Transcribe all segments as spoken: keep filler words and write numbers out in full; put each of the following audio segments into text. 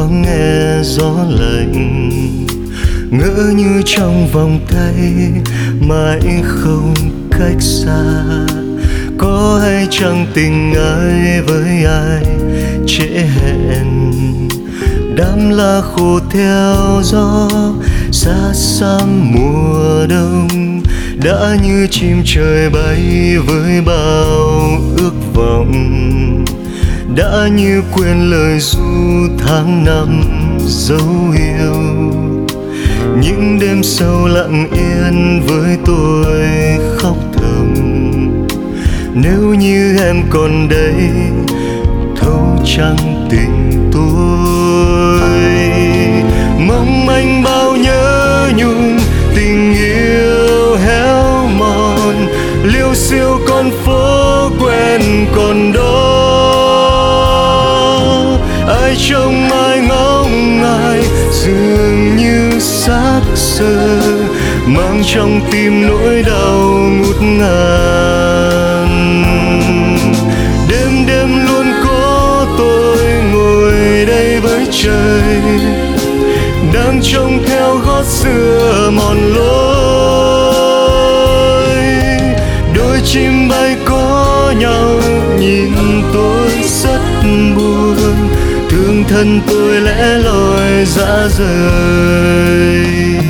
thoáng nghe gió lạnh, ngỡ như trong vòng tay mãi không cách xa. Có hay chăng tình ai với ai trễ hẹn, đám lá khô theo gió xa xăm mùa đông, đã như chim trời bay với bao ước vọng, đã như quên lời ru tháng năm dấu yêu. Những đêm sâu lặng yên với tôi khóc thầm, nếu như em còn đây thấu chẳng tình tôi. Mong manh bao nhớ nhung tình yêu héo mòn, liêu xiêu con phố quen còn đó. Ai trông ai ngóng ai dường như xác xơ, mang trong tim nỗi đau ngút ngàn. Đêm đêm luôn có tôi ngồi đây với trời, đang trông theo gót xưa mòn lối. Đôi chim bay có nhau nhìn tôi rất buồn, thương thân tôi lẻ loi dã rời.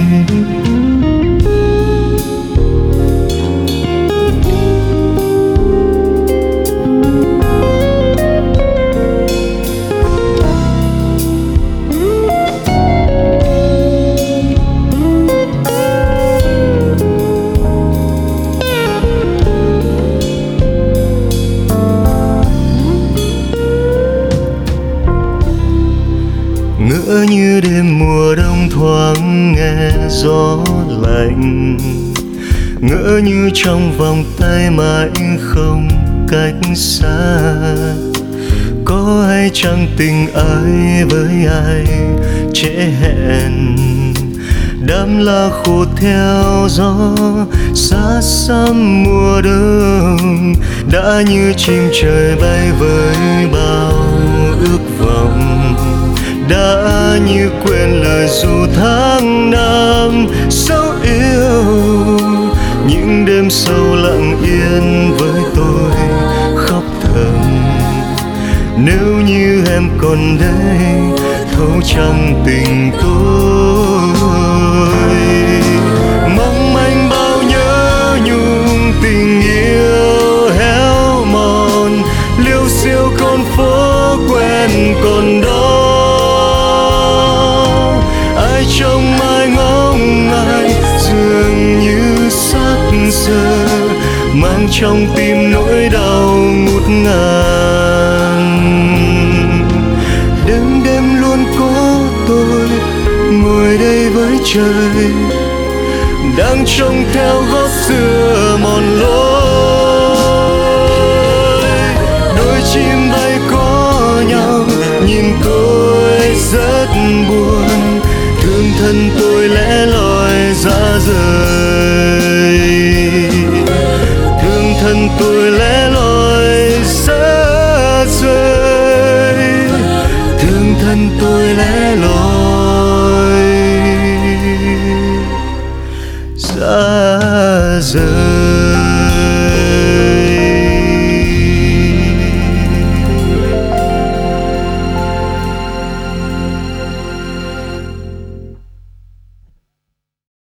Ngỡ như đêm mùa đông thoáng nghe gió lạnh, ngỡ như trong vòng tay mãi không cách xa. Có hay chăng tình ai với ai trễ hẹn, đám lá khô theo gió xa xăm mùa đông, đã như chim trời bay với bao ước vọng, đã như quên lời ru tháng năm sâu yêu. Những đêm sâu lặng yên với tôi khóc thầm, nếu như em còn đây thấu chẳng tình tôi. Mong manh bao nhớ nhung tình yêu héo mòn, liêu xiêu con phố quen còn đó. Ai trông ai ngóng ai dường như xác xơ, mang trong tim nỗi đau ngút ngàn. Đêm đêm luôn có tôi ngồi đây với trời, đang trông theo gót xưa mòn lối. Đôi chim bay có nhau nhìn tôi rất buồn, thương thân tôi lẻ loi dã rời. Thương thân tôi lẻ loi dã rời, thương thân tôi lẻ loi dã rời.